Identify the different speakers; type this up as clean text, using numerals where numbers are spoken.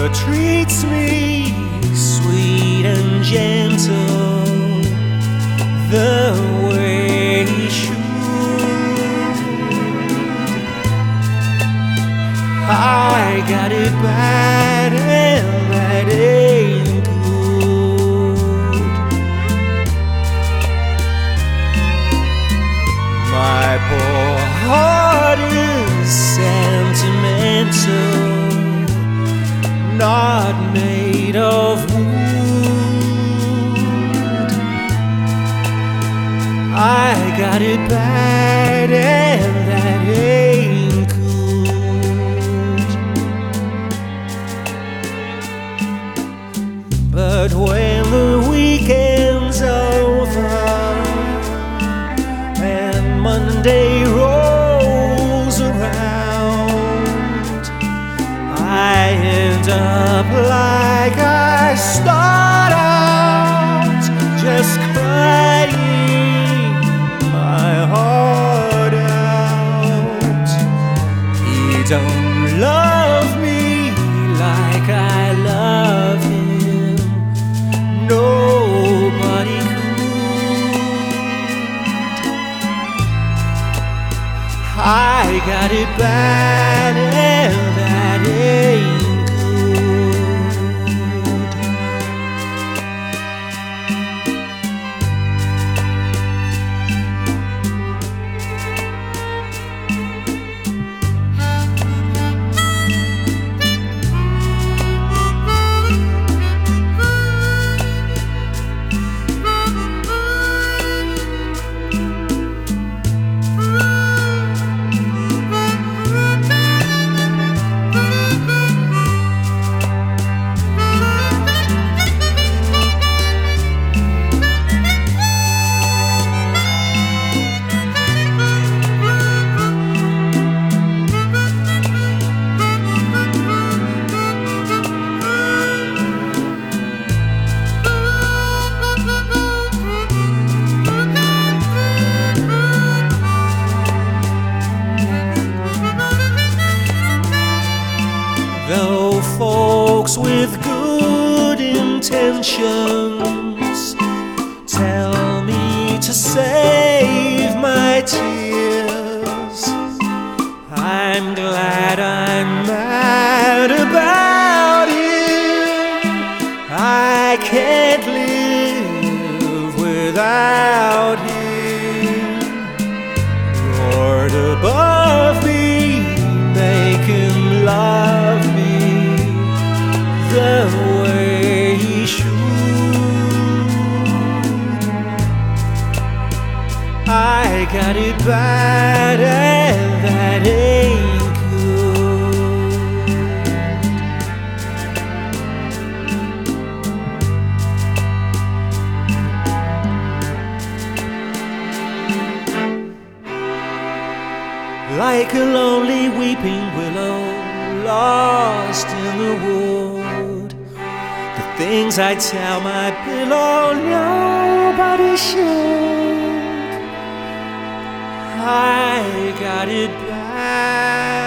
Speaker 1: treats me sweet and gentle the way he should. I got it bad and that ain't good. My poor heart is sentimental, not made of wood. I got it bad and that ain't good. But when the weekend's over and Monday rolls around, I end up like I start out, just crying my heart out. He don't love me like I love him, nobody could. I got it bad and that ain't though folks with good intentions tell me to save my tears, I'm glad I'm mad about him. I can't live without him. Lord above me, make him love me the way he should. I got it bad and that ain't good. Like a lonely weeping willow lost in the wood, the things I tell my pillow nobody should. I got it bad